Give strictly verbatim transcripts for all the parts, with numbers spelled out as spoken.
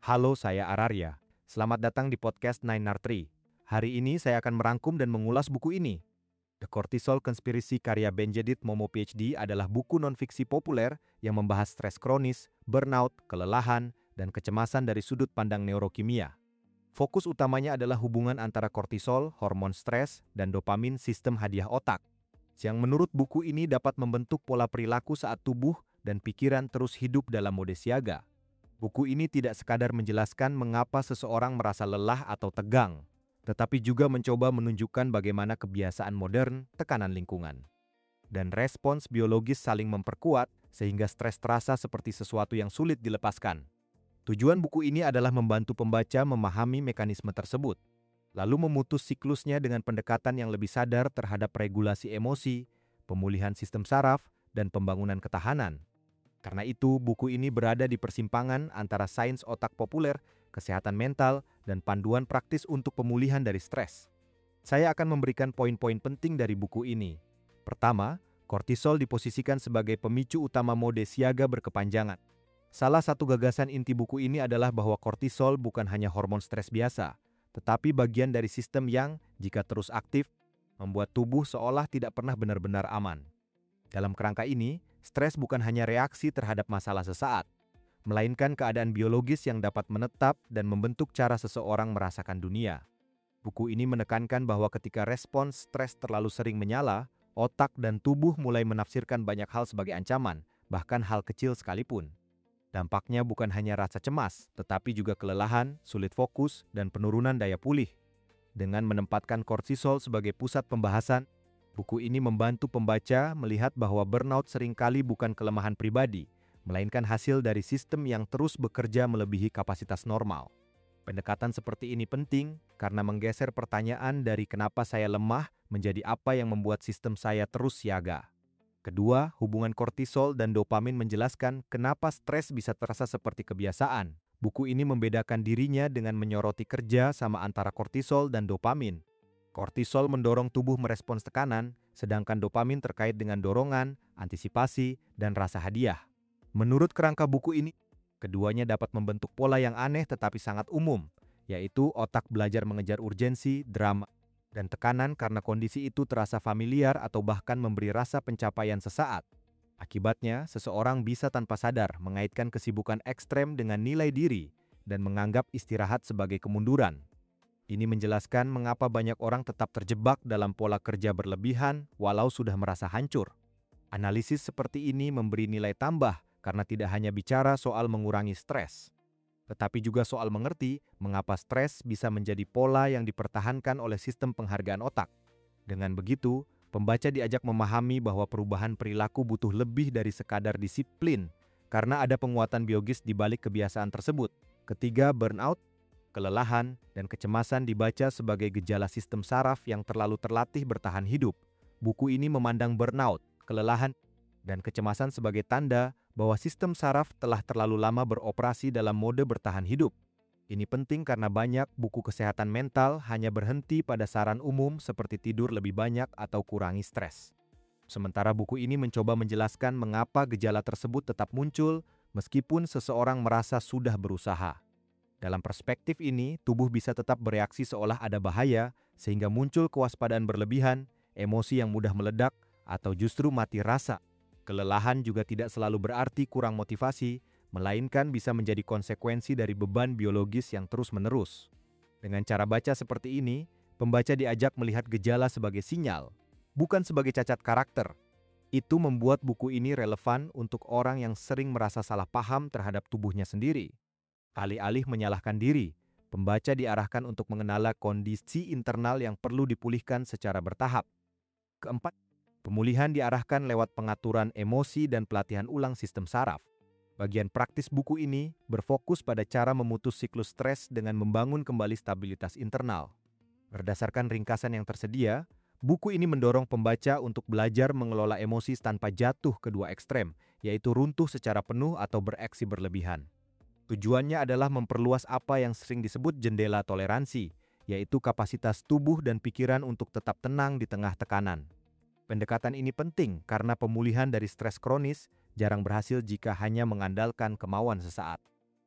Halo, saya Ararya. Selamat datang di podcast Nine R Tree. Hari ini saya akan merangkum dan mengulas buku ini. The Cortisol Conspiracy karya Benjedith Momo P H D adalah buku non-fiksi populer yang membahas stres kronis, burnout, kelelahan, dan kecemasan dari sudut pandang neurokimia. Fokus utamanya adalah hubungan antara kortisol, hormon stres, dan dopamin sistem hadiah otak, yang menurut buku ini dapat membentuk pola perilaku saat tubuh dan pikiran terus hidup dalam mode siaga. Buku ini tidak sekadar menjelaskan mengapa seseorang merasa lelah atau tegang, tetapi juga mencoba menunjukkan bagaimana kebiasaan modern, tekanan lingkungan, dan respons biologis saling memperkuat sehingga stres terasa seperti sesuatu yang sulit dilepaskan. Tujuan buku ini adalah membantu pembaca memahami mekanisme tersebut, lalu memutus siklusnya dengan pendekatan yang lebih sadar terhadap regulasi emosi, pemulihan sistem saraf, dan pembangunan ketahanan. Karena itu, buku ini berada di persimpangan antara sains otak populer, kesehatan mental, dan panduan praktis untuk pemulihan dari stres. Saya akan memberikan poin-poin penting dari buku ini. Pertama, kortisol diposisikan sebagai pemicu utama mode siaga berkepanjangan. Salah satu gagasan inti buku ini adalah bahwa kortisol bukan hanya hormon stres biasa, tetapi bagian dari sistem yang, jika terus aktif, membuat tubuh seolah tidak pernah benar-benar aman. Dalam kerangka ini, stres bukan hanya reaksi terhadap masalah sesaat, melainkan keadaan biologis yang dapat menetap dan membentuk cara seseorang merasakan dunia. Buku ini menekankan bahwa ketika respons stres terlalu sering menyala, otak dan tubuh mulai menafsirkan banyak hal sebagai ancaman, bahkan hal kecil sekalipun. Dampaknya bukan hanya rasa cemas, tetapi juga kelelahan, sulit fokus, dan penurunan daya pulih. Dengan menempatkan kortisol sebagai pusat pembahasan, buku ini membantu pembaca melihat bahwa burnout seringkali bukan kelemahan pribadi, melainkan hasil dari sistem yang terus bekerja melebihi kapasitas normal. Pendekatan seperti ini penting karena menggeser pertanyaan dari kenapa saya lemah menjadi apa yang membuat sistem saya terus siaga. Kedua, hubungan kortisol dan dopamin menjelaskan kenapa stres bisa terasa seperti kebiasaan. Buku ini membedakan dirinya dengan menyoroti kerja sama antara kortisol dan dopamin. Kortisol mendorong tubuh merespons tekanan, sedangkan dopamin terkait dengan dorongan, antisipasi, dan rasa hadiah. Menurut kerangka buku ini, keduanya dapat membentuk pola yang aneh tetapi sangat umum, yaitu otak belajar mengejar urgensi, drama, dan tekanan karena kondisi itu terasa familiar atau bahkan memberi rasa pencapaian sesaat. Akibatnya, seseorang bisa tanpa sadar mengaitkan kesibukan ekstrem dengan nilai diri dan menganggap istirahat sebagai kemunduran. Ini menjelaskan mengapa banyak orang tetap terjebak dalam pola kerja berlebihan walau sudah merasa hancur. Analisis seperti ini memberi nilai tambah karena tidak hanya bicara soal mengurangi stres, tetapi juga soal mengerti mengapa stres bisa menjadi pola yang dipertahankan oleh sistem penghargaan otak. Dengan begitu, pembaca diajak memahami bahwa perubahan perilaku butuh lebih dari sekadar disiplin, karena ada penguatan biologis di balik kebiasaan tersebut. Ketiga, burnout, kelelahan, dan kecemasan dibaca sebagai gejala sistem saraf yang terlalu terlatih bertahan hidup. Buku ini memandang burnout, kelelahan, dan kecemasan sebagai tanda bahwa sistem saraf telah terlalu lama beroperasi dalam mode bertahan hidup. Ini penting karena banyak buku kesehatan mental hanya berhenti pada saran umum seperti tidur lebih banyak atau kurangi stres. Sementara buku ini mencoba menjelaskan mengapa gejala tersebut tetap muncul meskipun seseorang merasa sudah berusaha. Dalam perspektif ini, tubuh bisa tetap bereaksi seolah ada bahaya, sehingga muncul kewaspadaan berlebihan, emosi yang mudah meledak, atau justru mati rasa. Kelelahan juga tidak selalu berarti kurang motivasi, melainkan bisa menjadi konsekuensi dari beban biologis yang terus-menerus. Dengan cara baca seperti ini, pembaca diajak melihat gejala sebagai sinyal, bukan sebagai cacat karakter. Itu membuat buku ini relevan untuk orang yang sering merasa salah paham terhadap tubuhnya sendiri. Alih-alih menyalahkan diri, pembaca diarahkan untuk mengenal kondisi internal yang perlu dipulihkan secara bertahap. Keempat, pemulihan diarahkan lewat pengaturan emosi dan pelatihan ulang sistem saraf. Bagian praktis buku ini berfokus pada cara memutus siklus stres dengan membangun kembali stabilitas internal. Berdasarkan ringkasan yang tersedia, buku ini mendorong pembaca untuk belajar mengelola emosi tanpa jatuh ke dua ekstrem, yaitu runtuh secara penuh atau bereaksi berlebihan. Tujuannya adalah memperluas apa yang sering disebut jendela toleransi, yaitu kapasitas tubuh dan pikiran untuk tetap tenang di tengah tekanan. Pendekatan ini penting karena pemulihan dari stres kronis jarang berhasil jika hanya mengandalkan kemauan sesaat.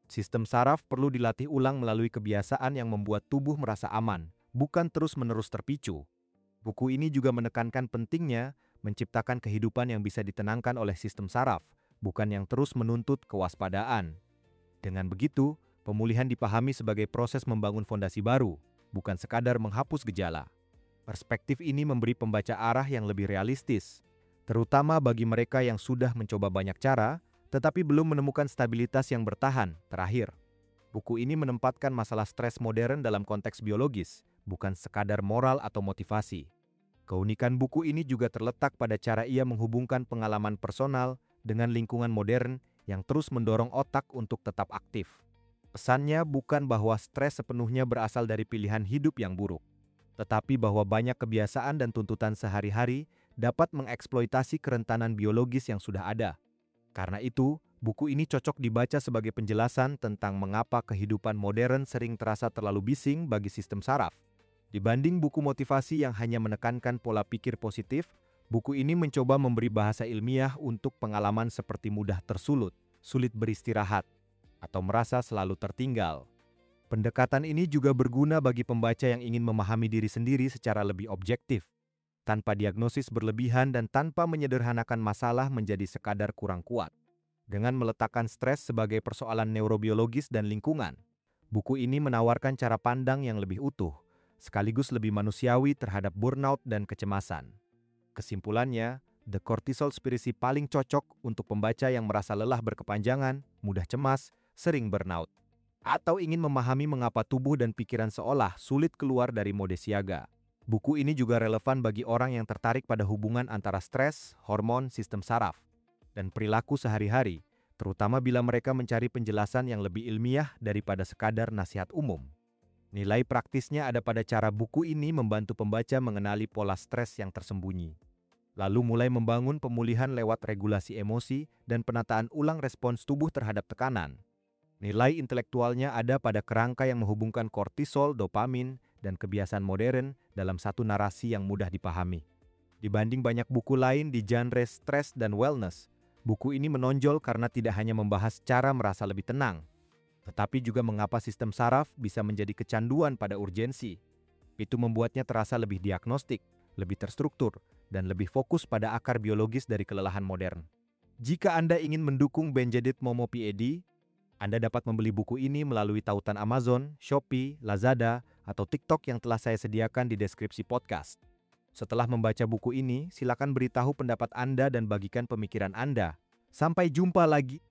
Sistem saraf perlu dilatih ulang melalui kebiasaan yang membuat tubuh merasa aman, bukan terus-menerus terpicu. Buku ini juga menekankan pentingnya menciptakan kehidupan yang bisa ditenangkan oleh sistem saraf, bukan yang terus menuntut kewaspadaan. Dengan begitu, pemulihan dipahami sebagai proses membangun fondasi baru, bukan sekadar menghapus gejala. Perspektif ini memberi pembaca arah yang lebih realistis, terutama bagi mereka yang sudah mencoba banyak cara, tetapi belum menemukan stabilitas yang bertahan. Terakhir, buku ini menempatkan masalah stres modern dalam konteks biologis, bukan sekadar moral atau motivasi. Keunikan buku ini juga terletak pada cara ia menghubungkan pengalaman personal dengan lingkungan modern yang terus mendorong otak untuk tetap aktif. Pesannya bukan bahwa stres sepenuhnya berasal dari pilihan hidup yang buruk, tetapi bahwa banyak kebiasaan dan tuntutan sehari-hari dapat mengeksploitasi kerentanan biologis yang sudah ada. Karena itu, buku ini cocok dibaca sebagai penjelasan tentang mengapa kehidupan modern sering terasa terlalu bising bagi sistem saraf. Dibanding buku motivasi yang hanya menekankan pola pikir positif, buku ini mencoba memberi bahasa ilmiah untuk pengalaman seperti mudah tersulut, sulit beristirahat, atau merasa selalu tertinggal. Pendekatan ini juga berguna bagi pembaca yang ingin memahami diri sendiri secara lebih objektif, tanpa diagnosis berlebihan dan tanpa menyederhanakan masalah menjadi sekadar kurang kuat. Dengan meletakkan stres sebagai persoalan neurobiologis dan lingkungan, buku ini menawarkan cara pandang yang lebih utuh, sekaligus lebih manusiawi terhadap burnout dan kecemasan. Kesimpulannya, The Cortisol Conspiracy paling cocok untuk pembaca yang merasa lelah berkepanjangan, mudah cemas, sering burnout, atau ingin memahami mengapa tubuh dan pikiran seolah sulit keluar dari mode siaga. Buku ini juga relevan bagi orang yang tertarik pada hubungan antara stres, hormon, sistem saraf, dan perilaku sehari-hari, terutama bila mereka mencari penjelasan yang lebih ilmiah daripada sekadar nasihat umum. Nilai praktisnya ada pada cara buku ini membantu pembaca mengenali pola stres yang tersembunyi, lalu mulai membangun pemulihan lewat regulasi emosi dan penataan ulang respons tubuh terhadap tekanan. Nilai intelektualnya ada pada kerangka yang menghubungkan kortisol, dopamin, dan kebiasaan modern dalam satu narasi yang mudah dipahami. Dibanding banyak buku lain di genre stres dan wellness, buku ini menonjol karena tidak hanya membahas cara merasa lebih tenang, tetapi juga mengapa sistem saraf bisa menjadi kecanduan pada urgensi. Itu membuatnya terasa lebih diagnostik, lebih terstruktur, dan lebih fokus pada akar biologis dari kelelahan modern. Jika Anda ingin mendukung Benjedith Momo P A D, Anda dapat membeli buku ini melalui tautan Amazon, Shopee, Lazada, atau TikTok yang telah saya sediakan di deskripsi podcast. Setelah membaca buku ini, silakan beritahu pendapat Anda dan bagikan pemikiran Anda. Sampai jumpa lagi.